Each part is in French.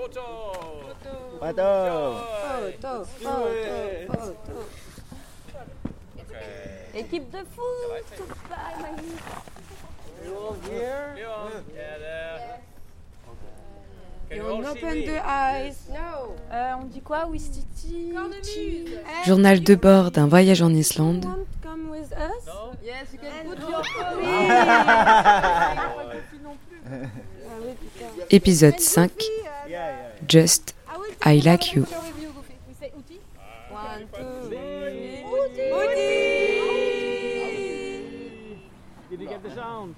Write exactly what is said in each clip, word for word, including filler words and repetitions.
Photo. Photo, photo, photo. Équipe de foot. Bye, Maggie. You here? Leon. Yeah, there. Can you You all see open me? the eyes. No. Euh, on dit quoi? Wistiti. Cornemuse. Journal de bord d'un voyage en Islande. Want to come with us? No? Yes, you can And put no. your phone. Ah oui, putain. Épisode cinq. Yeah, yeah. Just I will I take like a you. picture with you, Goofy. We say Uti. One, two, three. Did you get the sound?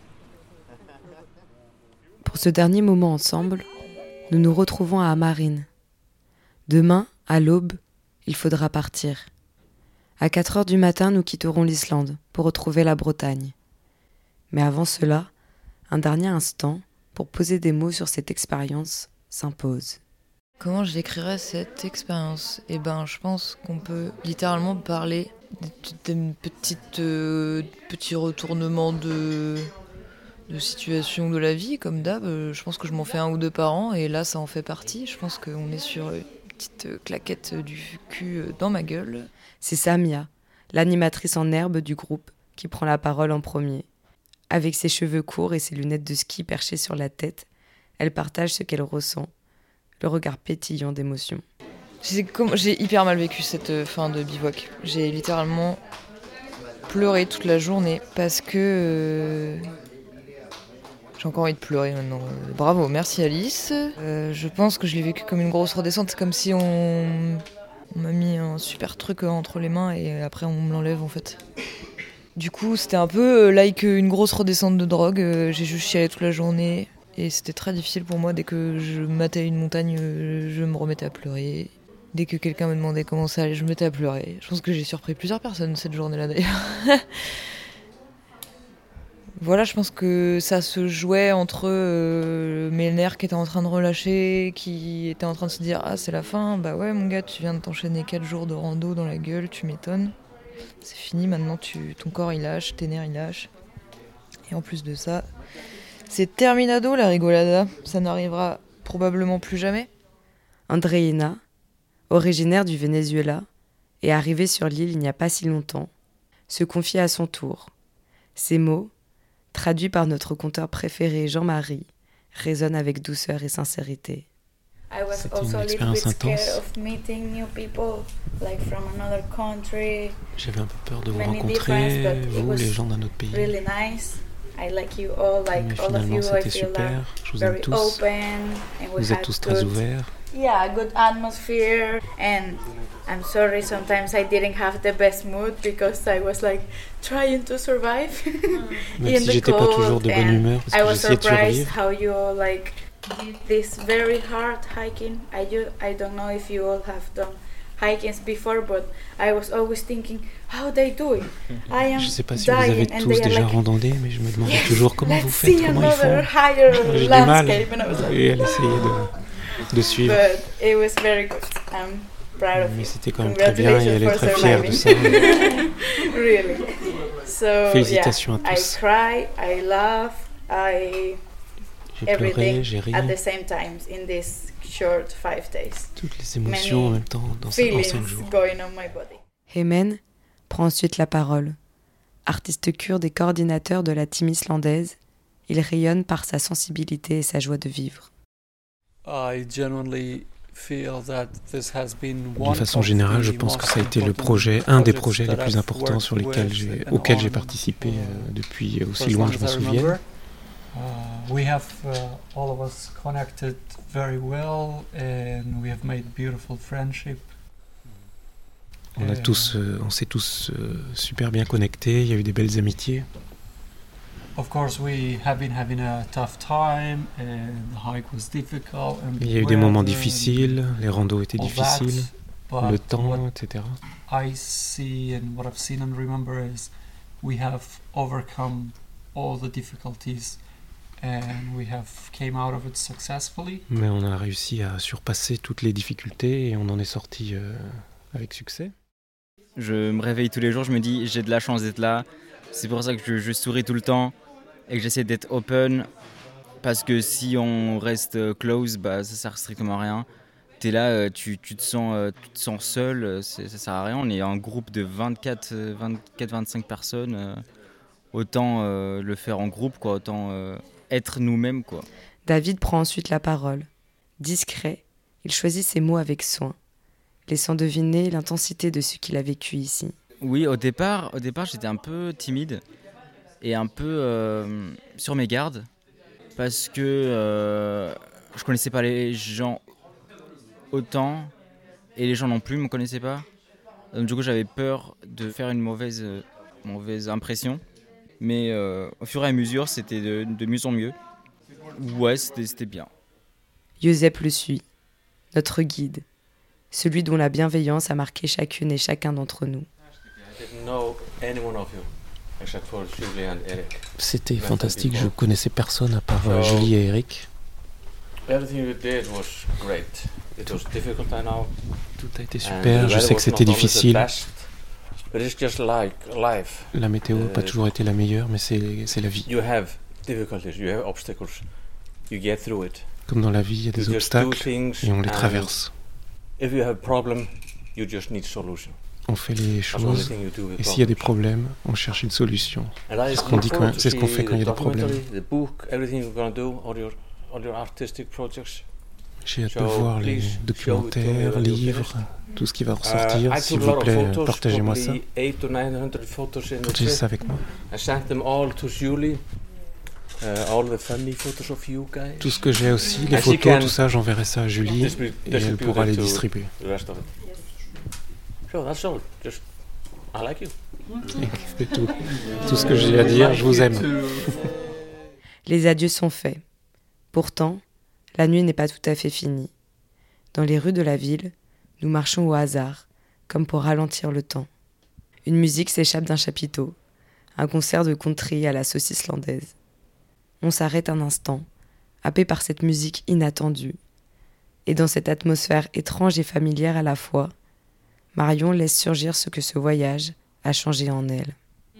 Pour ce dernier moment ensemble, nous nous retrouvons à Hamarinn. Demain, à l'aube, il faudra partir. À quatre heures du matin, nous quitterons l'Islande pour retrouver la Bretagne. Mais avant cela, un dernier instant pour poser des mots sur cette expérience s'impose. Comment je décrirais cette expérience ? Eh ben, je pense qu'on peut littéralement parler d'un petit, euh, petit retournement de, de situation de la vie, comme d'hab. Je pense que je m'en fais un ou deux par an, et là, ça en fait partie. Je pense qu'on est sur une petite claquette du cul dans ma gueule. C'est Samia, l'animatrice en herbe du groupe, qui prend la parole en premier. Avec ses cheveux courts et ses lunettes de ski perchées sur la tête, elle partage ce qu'elle ressent, le regard pétillant d'émotion. J'ai, comme, j'ai hyper mal vécu cette fin de bivouac. J'ai littéralement pleuré toute la journée parce que... Euh, j'ai encore envie de pleurer maintenant. Bravo, merci Alice. Euh, je pense que je l'ai vécu comme une grosse redescente. C'est comme si on, on m'a mis un super truc entre les mains et après on me l'enlève en fait. Du coup, c'était un peu like une grosse redescente de drogue. J'ai juste chialé toute la journée. Et c'était très difficile pour moi, dès que je matais une montagne, je me remettais à pleurer. Dès que quelqu'un me demandait comment ça allait, je me mettais à pleurer. Je pense que j'ai surpris plusieurs personnes cette journée-là d'ailleurs. Voilà, je pense que ça se jouait entre euh, mes nerfs qui étaient en train de relâcher, qui étaient en train de se dire « Ah, c'est la fin, bah ouais mon gars, tu viens de t'enchaîner quatre jours de rando dans la gueule, tu m'étonnes. C'est fini, maintenant tu, ton corps il lâche, tes nerfs ils lâchent. » Et en plus de ça... C'est terminado la rigolada, ça n'arrivera probablement plus jamais. Andreina, originaire du Venezuela et arrivée sur l'île il n'y a pas si longtemps, se confie à son tour. Ces mots, traduits par notre conteur préféré Jean-Marie, résonnent avec douceur et sincérité. C'était une expérience intense. J'avais un peu peur de vous rencontrer, vous, les gens d'un autre pays. I like you all, like Mais all of finalement, you. c'était I feel super. Je vous very aime tous. open, and we Vous êtes had tous très good, ouverts. yeah, good atmosphere. And I'm sorry, sometimes I didn't have the best mood because I was like trying to survive Même in si the j'étais pas cold. toujours de bonne And humeur, parce I que was j'essayais de surprised survivre. how you all like did this very hard hiking. I ju- I don't know if you all have done hikings before, but I was always thinking how they do it. I am Je sais pas si vous avez dying, and tous they are déjà like, randonné, mais je me demandais yes, toujours comment let's vous faites, see comment ils another font. higher J'ai du mal. landscape, and I was like, Et elle essayait de, de suivre. but it was very good. I'm proud of Mais you. c'était quand même très bien et elle est Congratulations très for fière de ça. surviving. Really. So Félicitations yeah, à I tous. cry, I laugh, I J'ai pleuré, everything j'ai ri. at the same time in this short five days. Toutes les émotions en même temps dans ces Feelings cinq jours. going on my body. Hemen prend ensuite la parole. Artiste kurde et coordinateur de la team islandaise, il rayonne par sa sensibilité et sa joie de vivre. De façon générale, je pense que ça a été le projet, un des projets les plus importants sur lesquels j'ai, auxquels j'ai participé euh, depuis aussi loin que je me souvienne. Uh, we have uh, all of us connected very well and we have made beautiful friendship. On a tous, euh, on s'est tous euh, super bien connectés. Il y a eu des belles amitiés. Of course, we have been having a tough time and the hike was difficult. And Il y a eu des moments difficiles, les randos étaient difficiles, that, le temps, what et cetera. I see and what I've seen and remember is we have overcome all the difficulties. And we have came out of it successfully. Mais on a réussi à surpasser toutes les difficultés et on en est sorti euh, avec succès. Je me réveille tous les jours, je me dis j'ai de la chance d'être là. C'est pour ça que je, je souris tout le temps et que j'essaie d'être open Parce que si on reste close, bah, ça sert strictement à rien. T'es là, tu, tu, te sens, tu te sens seul, c'est, ça sert à rien. On est un groupe de vingt-quatre à vingt-cinq personnes. Autant euh, le faire en groupe, quoi, autant euh, être nous-mêmes, quoi. David prend ensuite la parole. Discret, il choisit ses mots avec soin, laissant deviner l'intensité de ce qu'il a vécu ici. Oui, au départ, au départ j'étais un peu timide et un peu euh, sur mes gardes parce que euh, je connaissais pas les gens autant et les gens non plus me connaissaient pas. Donc, du coup, j'avais peur de faire une mauvaise, euh, mauvaise impression. Mais euh, au fur et à mesure, c'était de, de mieux en mieux. Ouais, c'était, c'était bien. Josep le suit, notre guide, celui dont la bienveillance a marqué chacune et chacun d'entre nous. C'était fantastique, je ne connaissais personne à part euh, Julie et Eric. Tout a été super, je sais que c'était difficile. La météo n'a pas toujours été la meilleure, mais c'est, c'est la vie. Comme dans la vie, il y a des obstacles et on les traverse. On fait les choses et s'il y a des problèmes, on cherche une solution. C'est ce qu'on dit quand, c'est ce qu'on fait quand il y a des problèmes. J'ai hâte de voir les documentaires, livres, tout ce qui va ressortir. S'il vous plaît, partagez-moi ça. Partagez ça avec moi. Tout ce que j'ai aussi, les photos, tout ça, j'enverrai ça à Julie et elle pourra les distribuer. C'est tout. Tout ce que j'ai à dire, je vous aime. Les adieux sont faits. Pourtant, la nuit n'est pas tout à fait finie. Dans les rues de la ville, nous marchons au hasard, comme pour ralentir le temps. Une musique s'échappe d'un chapiteau, un concert de country à la sauce islandaise. On s'arrête un instant, happé par cette musique inattendue. Et dans cette atmosphère étrange et familière à la fois, Marion laisse surgir ce que ce voyage a changé en elle.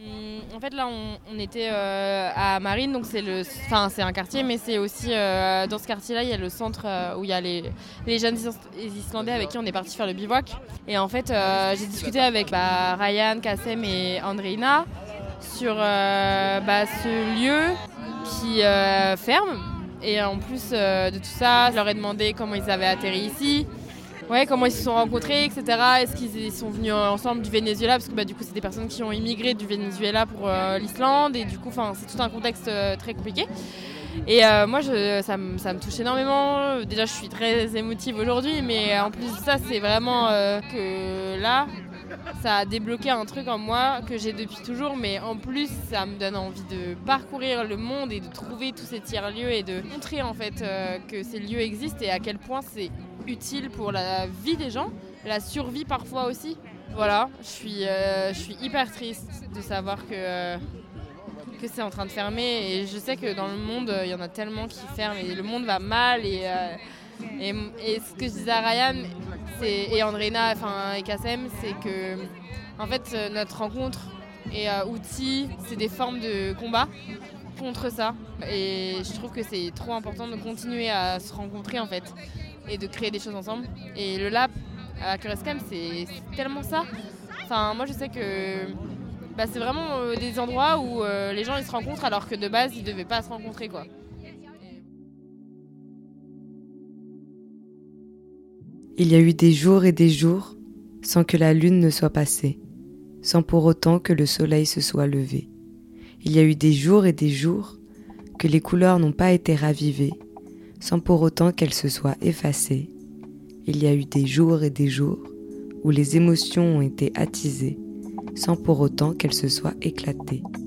En fait, là, on, on était euh, à Marine, donc c'est, le, c'est un quartier, mais c'est aussi, euh, dans ce quartier-là, il y a le centre euh, où il y a les, les jeunes Islandais avec qui on est parti faire le bivouac. Et en fait, euh, j'ai discuté avec bah, Ryan, Kassem et Andreina sur euh, bah, ce lieu qui euh, ferme. Et en plus euh, de tout ça, je leur ai demandé comment ils avaient atterri ici. Ouais, comment ils se sont rencontrés, et cetera. Est-ce qu'ils sont venus ensemble du Venezuela, parce que bah, du coup, c'est des personnes qui ont immigré du Venezuela pour euh, l'Islande, et du coup, c'est tout un contexte euh, très compliqué. Et euh, moi, je, ça, me, ça me touche énormément. Déjà, je suis très émotive aujourd'hui, mais en plus de ça, c'est vraiment euh, que là, ça a débloqué un truc en moi que j'ai depuis toujours, mais en plus, ça me donne envie de parcourir le monde et de trouver tous ces tiers-lieux et de montrer en fait euh, que ces lieux existent et à quel point c'est utile pour la vie des gens, la survie parfois aussi. Voilà, je suis, euh, je suis hyper triste de savoir que, euh, que c'est en train de fermer et je sais que dans le monde, il y en a tellement qui ferment et le monde va mal et, euh, et, et ce que je disais à Ryan c'est, et Andreina enfin, et Kassem, c'est que en fait, notre rencontre et euh, outils, c'est des formes de combat contre ça et je trouve que c'est trop important de continuer à se rencontrer en fait et de créer des choses ensemble. Et le lab à Curescam, c'est, c'est tellement ça. Enfin, moi, je sais que bah, c'est vraiment euh, des endroits où euh, les gens ils se rencontrent alors que de base, ils ne devaient pas se rencontrer, quoi. Il y a eu des jours et des jours sans que la lune ne soit passée, sans pour autant que le soleil se soit levé. Il y a eu des jours et des jours que les couleurs n'ont pas été ravivées, sans pour autant qu'elles se soient effacées. Il y a eu des jours et des jours où les émotions ont été attisées, sans pour autant qu'elles se soient éclatées.